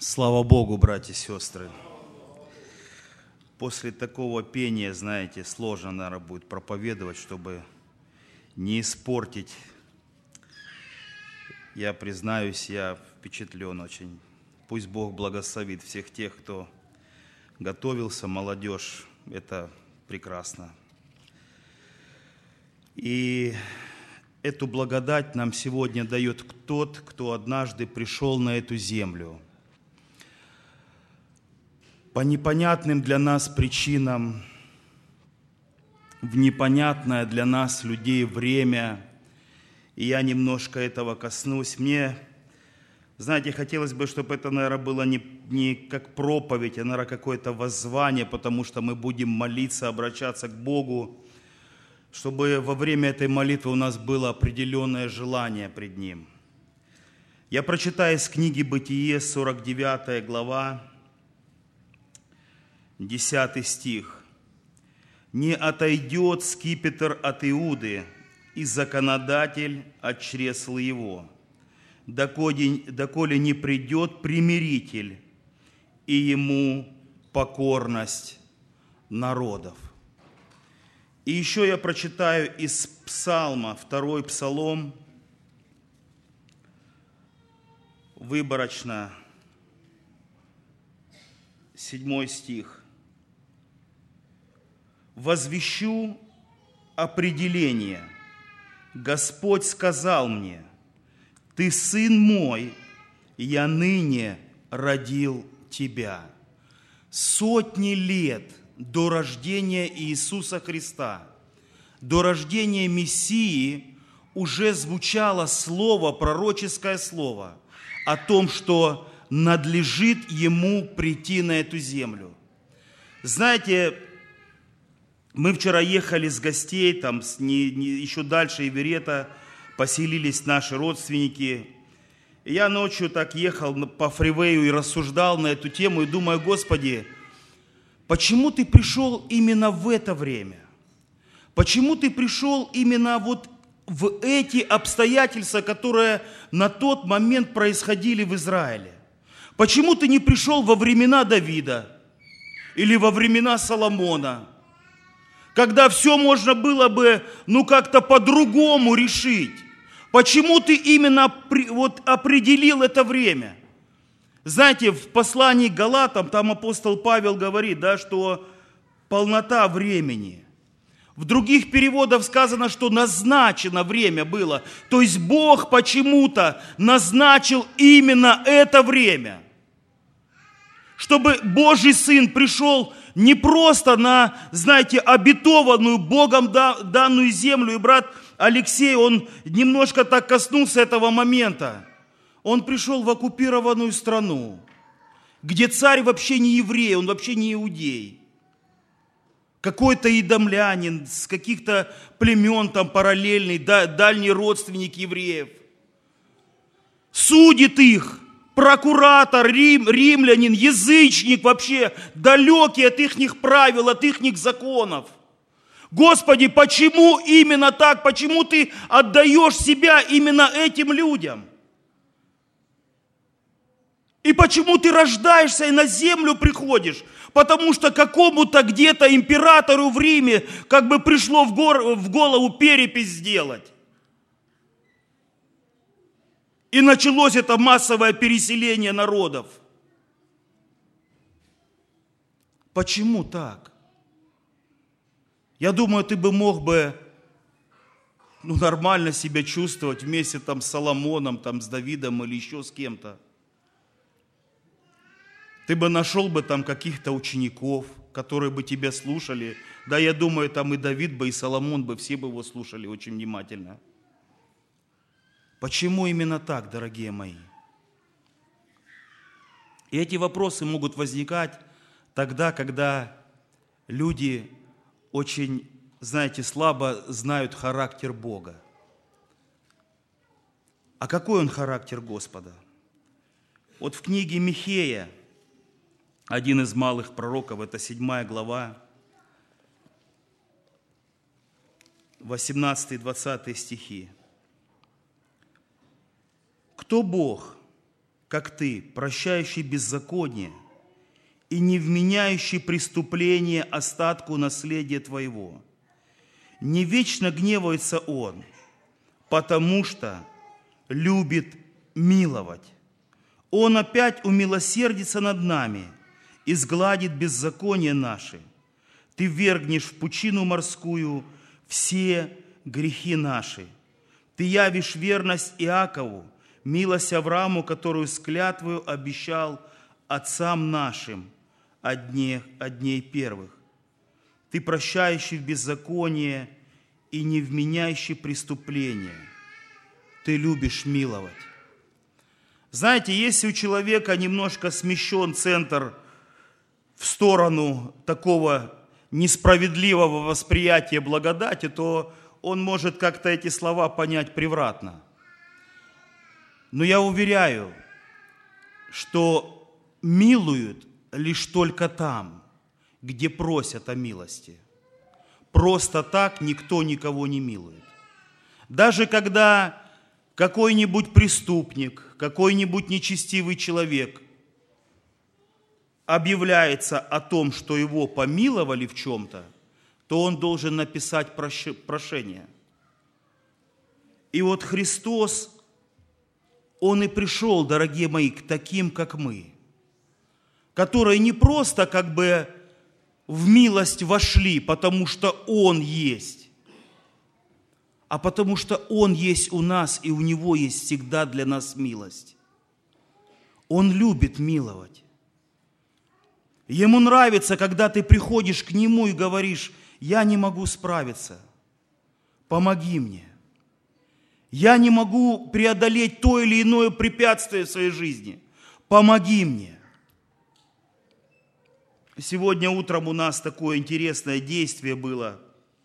Слава Богу, братья и сестры. После такого пения, знаете, сложно, наверное, будет проповедовать, чтобы не испортить. Я признаюсь, я впечатлен очень. Пусть Бог благословит всех тех, кто готовился, молодежь. Это прекрасно. И эту благодать нам сегодня дает тот, кто однажды пришел на эту землю. По непонятным для нас причинам, в непонятное для нас, людей, время, и я немножко этого коснусь. Мне, знаете, хотелось бы, чтобы это, наверное, было не как проповедь, а, наверное, какое-то воззвание, потому что мы будем молиться, обращаться к Богу, чтобы во время этой молитвы у нас было определенное желание пред Ним. Я прочитаю из книги «Бытие», 49 глава, 10 стих. «Не отойдет скипетр от Иуды, и законодатель от чресла его, доколе не придет примиритель, и ему покорность народов». И еще я прочитаю из Псалма, 2 Псалом, выборочно, 7 стих. «Возвещу определение. Господь сказал мне: Ты сын мой, я ныне родил тебя». Сотни лет до рождения Иисуса Христа, до рождения Мессии уже звучало слово, пророческое слово о том, что надлежит Ему прийти на эту землю. Знаете, мы вчера ехали с гостей, там еще дальше Иверета поселились наши родственники. И я ночью так ехал по фривею и рассуждал на эту тему, и думаю: Господи, почему Ты пришел именно в это время? Почему Ты пришел именно вот в эти обстоятельства, которые на тот момент происходили в Израиле? Почему Ты не пришел во времена Давида или во времена Соломона, когда все можно было бы, как-то по-другому решить? Почему Ты именно определил это время? Знаете, в послании к Галатам, там апостол Павел говорит, что полнота времени. В других переводах сказано, что назначено время было. То есть Бог почему-то назначил именно это время. Чтобы Божий Сын пришел не просто на, обетованную Богом данную землю. И брат Алексей, он немножко так коснулся этого момента. Он пришел в оккупированную страну, где царь вообще не еврей, он вообще не иудей. Какой-то идомлянин с каких-то племен там параллельный, дальний родственник евреев. Судит их. Прокуратор, римлянин, язычник вообще, далекий от ихних правил, от ихних законов. Господи, почему именно так? Почему Ты отдаешь себя именно этим людям? И почему Ты рождаешься и на землю приходишь? Потому что какому-то где-то императору в Риме пришло в голову перепись сделать. И началось это массовое переселение народов. Почему так? Я думаю, ты бы мог бы нормально себя чувствовать вместе с Соломоном, с Давидом или еще с кем-то. Ты бы нашел бы каких-то учеников, которые бы тебя слушали. Да, я думаю, и Давид бы, и Соломон бы, все бы его слушали очень внимательно. Почему именно так, дорогие мои? И эти вопросы могут возникать тогда, когда люди очень, слабо знают характер Бога. А какой Он характер Господа? Вот в книге Михея, один из малых пророков, это 7 глава, 18-20 стихи. «Кто Бог, как Ты, прощающий беззаконие и не вменяющий преступление остатку наследия Твоего. Не вечно гневается Он, потому что любит миловать. Он опять умилосердится над нами и сгладит беззаконие наши. Ты ввергнешь в пучину морскую все грехи наши. Ты явишь верность Иакову, милость Аврааму, которую с клятвою обещал отцам нашим от дней первых. Ты прощающий в беззаконие и не вменяющий преступление. Ты любишь миловать. Знаете, если у человека немножко смещен центр в сторону такого несправедливого восприятия благодати, то он может как-то эти слова понять превратно. Но я уверяю, что милуют лишь только там, где просят о милости. Просто так никто никого не милует. Даже когда какой-нибудь преступник, какой-нибудь нечестивый человек объявляется о том, что его помиловали в чем-то, то он должен написать прошение. И вот Христос, Он и пришел, дорогие мои, к таким, как мы, которые не просто как бы в милость вошли, потому что Он есть, а потому что Он есть у нас, и у Него есть всегда для нас милость. Он любит миловать. Ему нравится, когда ты приходишь к Нему и говоришь: я не могу справиться, помоги мне. Я не могу преодолеть то или иное препятствие в своей жизни, помоги мне. Сегодня утром у нас такое интересное действие было.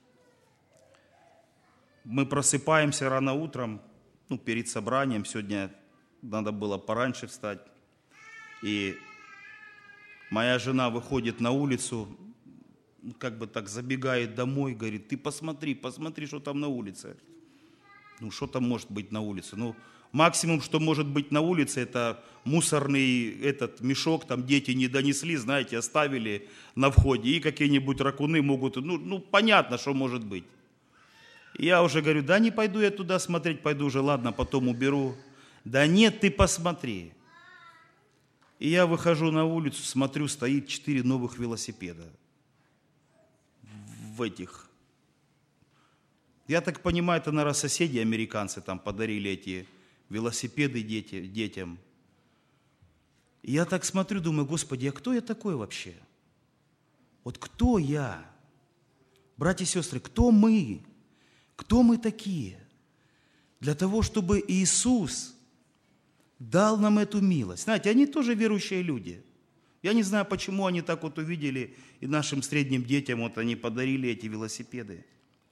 Мы просыпаемся рано утром, перед собранием. Сегодня надо было пораньше встать. И моя жена выходит на улицу, как бы так забегает домой, говорит: ты посмотри, что там на улице. Что там может быть на улице? Максимум, что может быть на улице, это мусорный этот мешок, там дети не донесли, знаете, оставили на входе, и какие-нибудь ракуны могут, понятно, что может быть. И я уже говорю: да не пойду я туда смотреть, пойду уже, ладно, потом уберу. Да нет, ты посмотри. И я выхожу на улицу, смотрю, стоит 4 новых велосипеда. В этих. Я так понимаю, это, наверное, соседи американцы там подарили эти велосипеды детям. И я так смотрю, думаю: Господи, а кто я такой вообще? Вот кто я? Братья и сестры, кто мы? Кто мы такие? Для того, чтобы Иисус дал нам эту милость. Знаете, они тоже верующие люди. Я не знаю, почему они так вот увидели, и нашим средним детям вот они подарили эти велосипеды.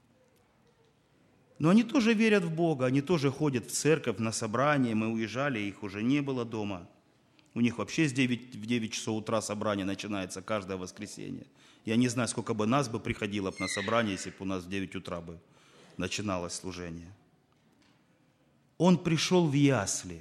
Но они тоже верят в Бога, они тоже ходят в церковь, на собрание. Мы уезжали, их уже не было дома. У них вообще в 9 часов утра собрание начинается каждое воскресенье. Я не знаю, сколько бы нас бы приходило на собрание, если бы у нас в 9 утра бы начиналось служение. Он пришел в ясли.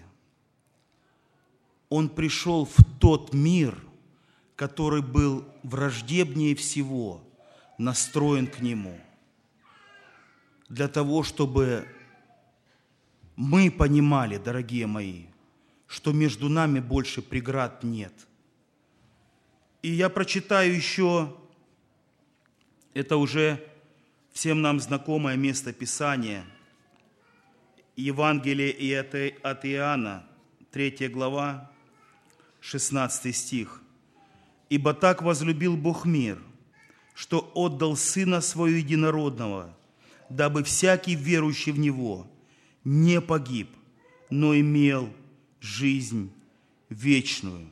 Он пришел в тот мир, который был враждебнее всего настроен к Нему. Для того, чтобы мы понимали, дорогие мои, что между нами больше преград нет. И я прочитаю еще, это уже всем нам знакомое место Писания, Евангелие от Иоанна, 3 глава, 16 стих. «Ибо так возлюбил Бог мир, что отдал Сына Своего Единородного, дабы всякий верующий в Него не погиб, но имел жизнь вечную».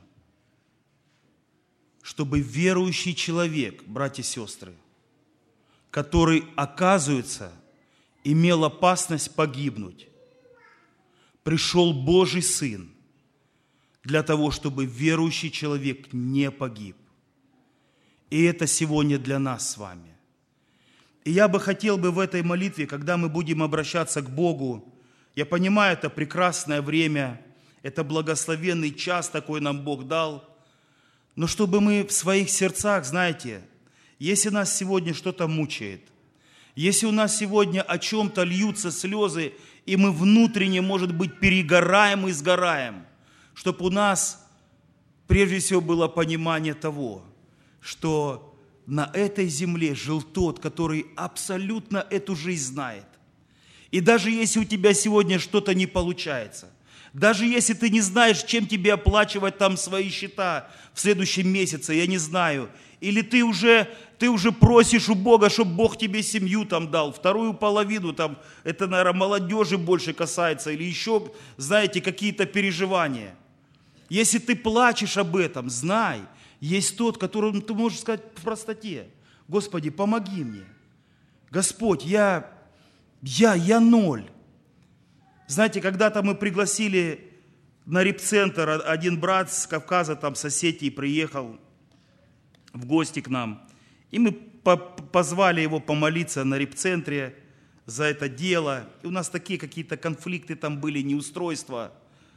Чтобы верующий человек, братья и сестры, который, оказывается, имел опасность погибнуть, пришел Божий Сын для того, чтобы верующий человек не погиб. И это сегодня для нас с вами. И я бы хотел в этой молитве, когда мы будем обращаться к Богу, я понимаю, это прекрасное время, Это благословенный час такой нам Бог дал. Но чтобы мы в своих сердцах, знаете, если нас сегодня что-то мучает, если у нас сегодня о чем-то льются слезы, и мы внутренне, может быть, перегораем и сгораем, чтобы у нас прежде всего было понимание того, что на этой земле жил тот, который абсолютно эту жизнь знает. И даже если у тебя сегодня что-то не получается, даже если ты не знаешь, чем тебе оплачивать там свои счета в следующем месяце, я не знаю, или ты уже просишь у Бога, чтобы Бог тебе семью там дал, вторую половину, там, это, наверное, молодежи больше касается, или еще, знаете, какие-то переживания. Если ты плачешь об этом, знай, есть тот, которому ты можешь сказать в простоте: Господи, помоги мне. Господь, я ноль. Знаете, когда-то мы пригласили на репцентр, один брат с Кавказа, там, с Осетии, приехал в гости к нам. И мы позвали его помолиться на репцентре за это дело. И у нас такие какие-то конфликты там были, неустройства.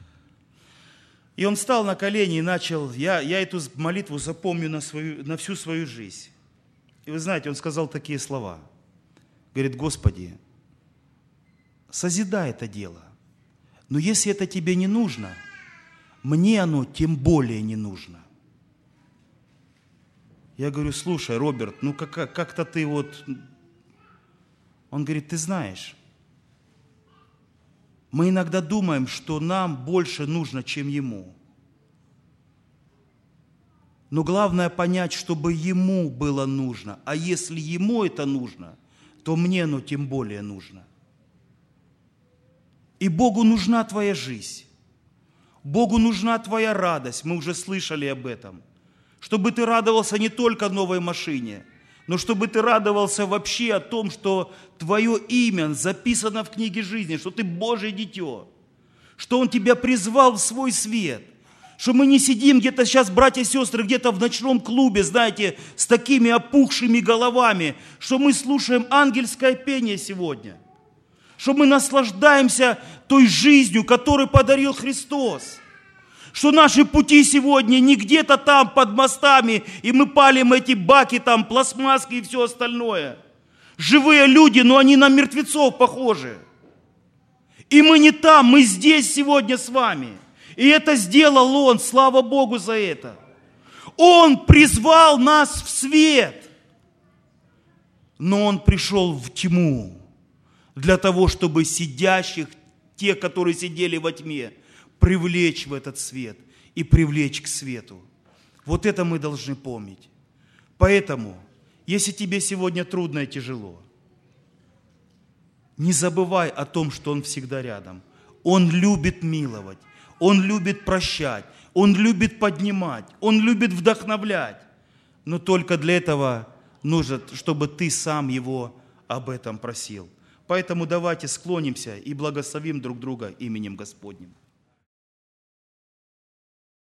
И он встал на колени и начал, я эту молитву запомню на всю свою жизнь. И вы знаете, он сказал такие слова. Говорит: Господи, созидай это дело. Но если это тебе не нужно, мне оно тем более не нужно. Я говорю: слушай, Роберт, ну как-то ты вот... Он говорит: ты знаешь, мы иногда думаем, что нам больше нужно, чем ему. Но главное понять, чтобы ему было нужно. А если ему это нужно, то мне оно тем более нужно. И Богу нужна твоя жизнь. Богу нужна твоя радость. Мы уже слышали об этом. Чтобы ты радовался не только новой машине, но чтобы ты радовался вообще о том, что твое имя записано в книге жизни, что ты Божье дитё, что Он тебя призвал в свой свет, что мы не сидим где-то сейчас, братья и сестры, где-то в ночном клубе, знаете, с такими опухшими головами, что мы слушаем ангельское пение сегодня, что мы наслаждаемся той жизнью, которую подарил Христос. Что наши пути сегодня не где-то там под мостами, и мы палим эти баки там, пластмасски и все остальное. Живые люди, но они на мертвецов похожи. И мы не там, мы здесь сегодня с вами. И это сделал Он, слава Богу за это. Он призвал нас в свет, но Он пришел в тьму для того, чтобы сидящих, тех, которые сидели во тьме, привлечь в этот свет и привлечь к свету. Вот это мы должны помнить. Поэтому, если тебе сегодня трудно и тяжело, не забывай о том, что Он всегда рядом. Он любит миловать, Он любит прощать, Он любит поднимать, Он любит вдохновлять. Но только для этого нужно, чтобы ты сам Его об этом просил. Поэтому давайте склонимся и благословим друг друга именем Господним.